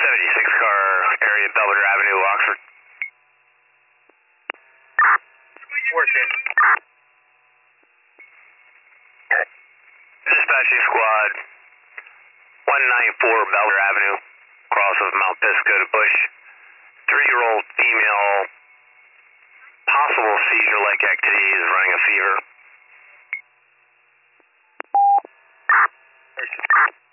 76 car area, Belvedere Avenue, Oxford. Working. Dispatching squad, 194 Belvedere Avenue, cross of Mount Pisgah to Bush. 3-year-old female, possible seizure-like activities, running a fever.